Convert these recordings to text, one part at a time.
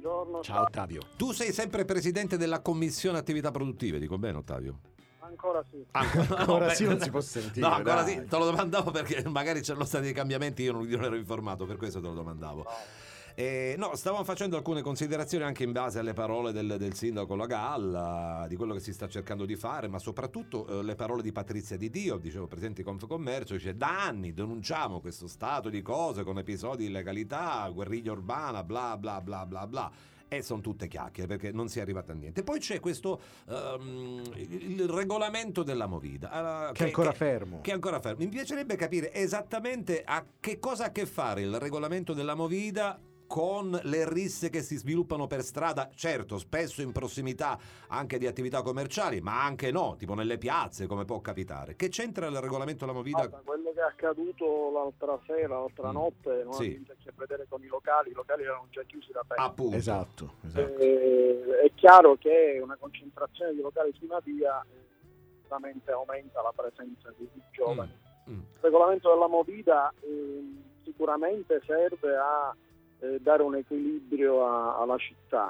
buongiorno. Ciao Ottavio. Tu sei sempre presidente della commissione attività produttive, dico bene Ottavio? Ancora sì. Ancora sì, non si può sentire. No, ancora dai. sì, te lo domandavo perché magari c'erano stati dei cambiamenti, io non ero informato, per questo te lo domandavo. No, stavamo facendo alcune considerazioni anche in base alle parole del sindaco Lagalla, di quello che si sta cercando di fare, ma soprattutto le parole di Patrizia Di Dio, dicevo presente in Confcommercio, dice: da anni denunciamo questo stato di cose con episodi di illegalità, guerriglia urbana, bla bla bla bla bla. E sono tutte chiacchiere perché non si è arrivata a niente. Poi c'è questo il regolamento della Movida Che è ancora fermo. Che è ancora fermo. Mi piacerebbe capire esattamente a che cosa ha a che fare il regolamento della Movida con le risse che si sviluppano per strada, certo spesso in prossimità anche di attività commerciali, ma anche no, tipo nelle piazze, come può capitare. Che c'entra il regolamento della Movida? Quello che è accaduto l'altra notte non ha niente a che vedere con i locali erano già chiusi da tempo. Appunto. Esatto. È chiaro che una concentrazione di locali su una via sicuramente aumenta la presenza di giovani. Il regolamento della Movida sicuramente serve a dare un equilibrio alla città,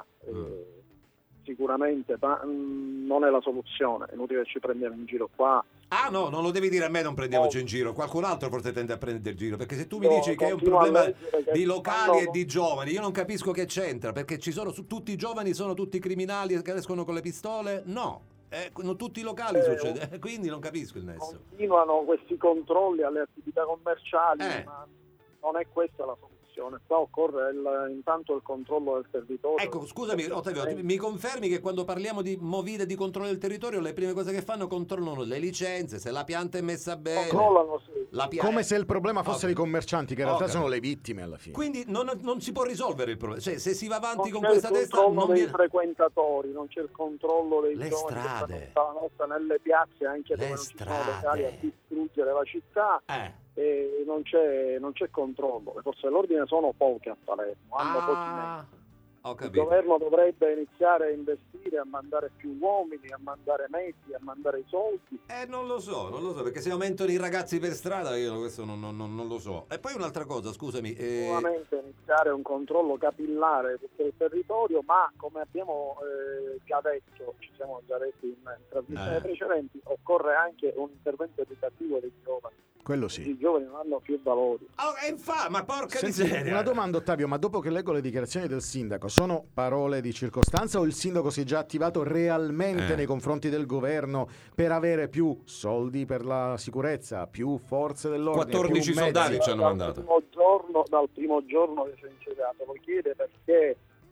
sicuramente, ma non è la soluzione. È inutile che ci prendiamo in giro qua. Ah no, non lo devi dire a me, non prendiamoci in giro, qualcun altro forse tende a prendere in giro, perché se tu mi dici che è un problema di locali e di giovani, io non capisco che c'entra, perché ci sono tutti i giovani, sono tutti criminali che escono con le pistole? No, non tutti i locali succede, quindi non capisco il nesso. Continuano questi controlli alle attività commerciali, ma non è questa la soluzione. Qua occorre intanto il controllo del territorio. Ecco, scusami Ottavio, mi confermi che quando parliamo di Movida e di controllo del territorio, le prime cose che fanno controllano le licenze, se la pianta è messa bene. Controllano, sì. Come se il problema fossero i commercianti, che in realtà sono le vittime alla fine. Quindi non si può risolvere il problema. Cioè, se si va avanti non con questa testa, non c'è il controllo dei viene... frequentatori, non c'è il controllo dei le giovani strade, che stanno la notte nelle piazze, anche dove non ci sono locali, a distruggere la città. E non c'è controllo. Le forze dell'ordine sono poche a Palermo, hanno pochi mezzi. Il governo dovrebbe iniziare a investire, a mandare più uomini, a mandare mezzi, a mandare i soldi. Non lo so, perché se aumentano i ragazzi per strada io questo non lo so. E poi un'altra cosa, scusami. Sicuramente iniziare un controllo capillare di tutto il territorio, ma come abbiamo già detto, ci siamo già detti in trasmissioni precedenti, occorre anche un intervento educativo dei giovani. Quello sì. I giovani non hanno più valori. Ma porca Senti, miseria. una domanda Ottavio, ma dopo che leggo le dichiarazioni del sindaco, sono parole di circostanza o il sindaco si è già attivato realmente nei confronti del governo per avere più soldi per la sicurezza, più forze dell'ordine? 14 più soldati mezzi? ci hanno mandato. Dal primo giorno che si è insediato, lo chiede perché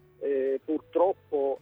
purtroppo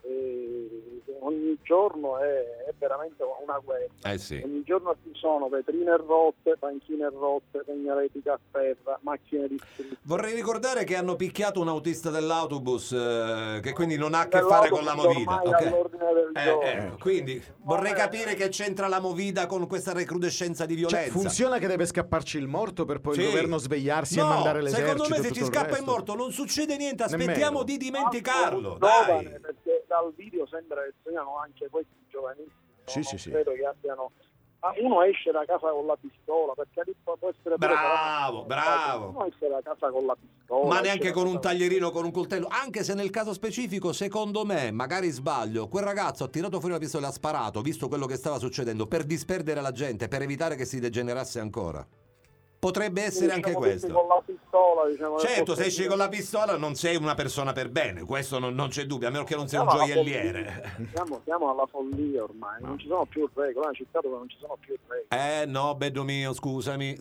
ogni giorno è veramente una guerra. Sì. Ogni giorno ci sono vetrine rotte, panchine rotte, segnaletica a terra, macchine distrutte. Vorrei ricordare che hanno picchiato un autista dell'autobus che quindi non ha a che fare con la Movida. All'ordine del giorno. Quindi vorrei capire che c'entra la Movida con questa recrudescenza di violenza. Funziona che deve scapparci il morto per poi il governo svegliarsi e mandare l'esercito? Secondo me se tutto ci il scappa resto. il morto non succede niente, aspettiamo di dimenticarlo. Giovane, perché dal video sembra che siano anche questi giovanissimi. Sì. Credo che abbiano. Uno esce da casa con la pistola, perché può essere bravo. Uno esce da casa con la pistola, ma neanche con un taglierino, con un coltello. Anche se nel caso specifico, secondo me, magari sbaglio, quel ragazzo ha tirato fuori la pistola e ha sparato, visto quello che stava succedendo, per disperdere la gente, per evitare che si degenerasse ancora. Potrebbe essere anche questo. Con la pistola, certo, se esci con la pistola non sei una persona per bene, questo non c'è dubbio, a meno che non sei un gioielliere. Siamo alla follia ormai, non ci sono più regole, è una città dove non ci sono più regole. No, bello mio, scusami,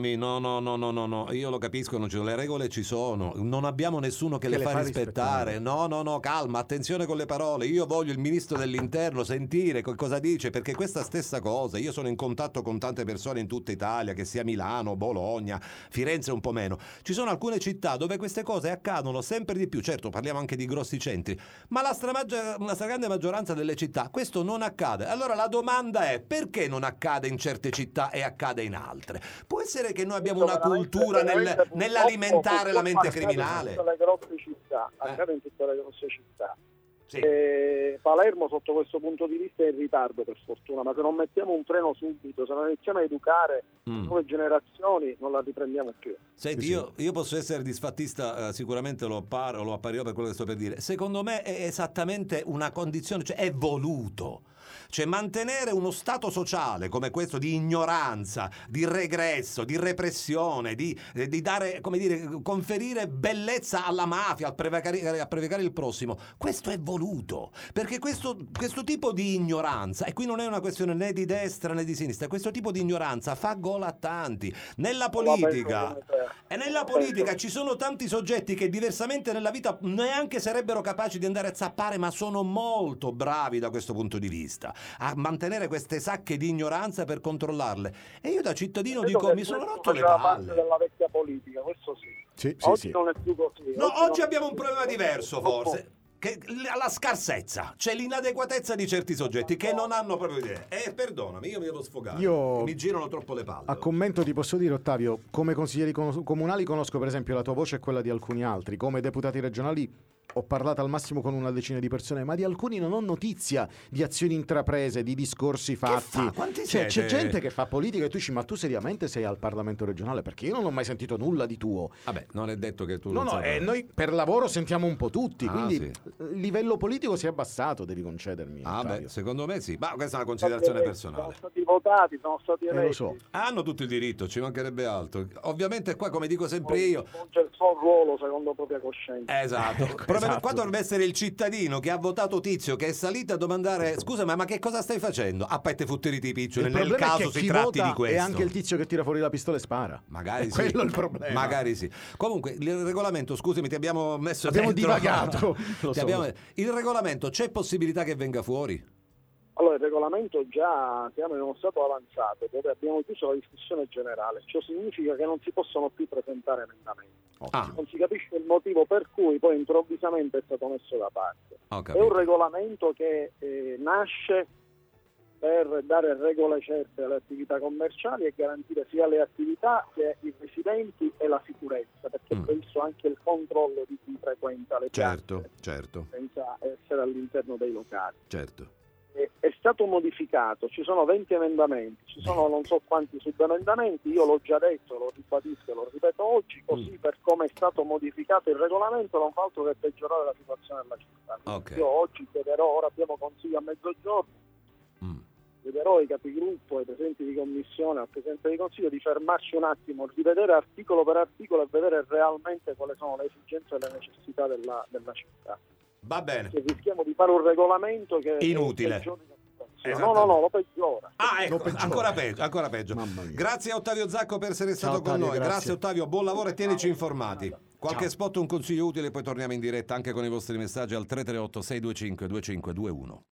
no, io lo capisco, non ci sono, le regole ci sono, non abbiamo nessuno che le fa rispettare. No, calma, attenzione con le parole, io voglio il ministro dell'interno sentire cosa dice, perché questa stessa cosa, io sono in contatto con tante persone in tutta Italia, che sia Milano, Bologna, Firenze un po' meno. Ci sono alcune città dove queste cose accadono sempre di più, certo parliamo anche di grossi centri, ma la stragrande maggioranza delle città questo non accade. Allora la domanda è: perché non accade in certe città e accade in altre? Può essere che noi abbiamo una cultura nell'alimentare la mente criminale? Accade in tutte le grosse città, Sì. Palermo sotto questo punto di vista è in ritardo, per fortuna, ma se non mettiamo un freno subito, se non iniziamo a educare nuove generazioni, non la riprendiamo più. Senti, io posso essere disfattista, sicuramente lo apparirò per quello che sto per dire. Secondo me è esattamente una condizione, cioè è voluto. Cioè mantenere uno stato sociale come questo di ignoranza, di regresso, di repressione, di dare, come dire, conferire bellezza alla mafia, a prevariare il prossimo, questo è voluto, perché questo tipo di ignoranza, e qui non è una questione né di destra né di sinistra, questo tipo di ignoranza fa gola a tanti. Nella politica ci sono tanti soggetti che diversamente nella vita neanche sarebbero capaci di andare a zappare, ma sono molto bravi da questo punto di vista a mantenere queste sacche di ignoranza per controllarle, e io da cittadino dico mi sono rotto le palle. Parte della vecchia politica, questo sì. Oggi non è più così. No, oggi abbiamo un problema diverso forse, che la scarsezza, cioè l'inadeguatezza di certi soggetti che non hanno proprio idea. Perdonami, io mi devo sfogare, mi girano troppo le palle. A commento ti posso dire, Ottavio, come consiglieri comunali conosco per esempio la tua voce e quella di alcuni altri, come deputati regionali ho parlato al massimo con una decina di persone, ma di alcuni non ho notizia di azioni intraprese, di discorsi fatti. C'è gente che fa politica e tu dici, ma tu seriamente sei al Parlamento regionale? Perché io non ho mai sentito nulla di tuo. Vabbè, non è detto che tu noi per lavoro sentiamo un po' tutti, quindi il livello politico si è abbassato, devi concedermi. Beh, secondo me sì, ma questa è una considerazione personale. Sono stati votati, sono stati eletti. Lo so. Hanno tutto il diritto, ci mancherebbe altro. Ovviamente qua, come dico sempre io, c'è il suo ruolo secondo propria coscienza. Esatto. Qua dovrebbe essere il cittadino che ha votato Tizio, che è salito a domandare scusa ma che cosa stai facendo? Aspetta, futteriti i piccioli, nel caso si tratti di questo. E anche il tizio che tira fuori la pistola e spara. Magari sì. Quello è il problema. Magari sì. Comunque il regolamento, scusami, ti abbiamo messo abbiamo dentro. Divagato. Il regolamento, c'è possibilità che venga fuori? Allora, il regolamento già siamo in uno stato avanzato dove abbiamo chiuso la discussione generale, ciò significa che non si possono più presentare emendamenti. Non si capisce il motivo per cui poi improvvisamente è stato messo da parte. È un regolamento che nasce per dare regole certe alle attività commerciali e garantire sia le attività che i residenti e la sicurezza, perché è previsto anche il controllo di chi frequenta le piazze, certo, senza essere all'interno dei locali. Certo. È stato modificato, ci sono 20 emendamenti, ci sono non so quanti subemendamenti, io l'ho già detto, lo ribadisco e lo ripeto oggi, così per come è stato modificato il regolamento non fa altro che peggiorare la situazione della città. Io oggi chiederò, ora abbiamo consiglio a mezzogiorno, chiederò ai capigruppo, ai presidenti di commissione, al presidente di consiglio di fermarci un attimo, rivedere articolo per articolo e vedere realmente quali sono le esigenze e le necessità della città. Va bene. Che rischiamo di fare un regolamento che inutile. No, lo peggiora. Ecco, ancora peggio. Grazie a Ottavio Zacco per essere stato con noi. Grazie Ottavio, buon lavoro e tienici informati. Qualche spot, un consiglio utile, poi torniamo in diretta anche con i vostri messaggi al 338 625 2521.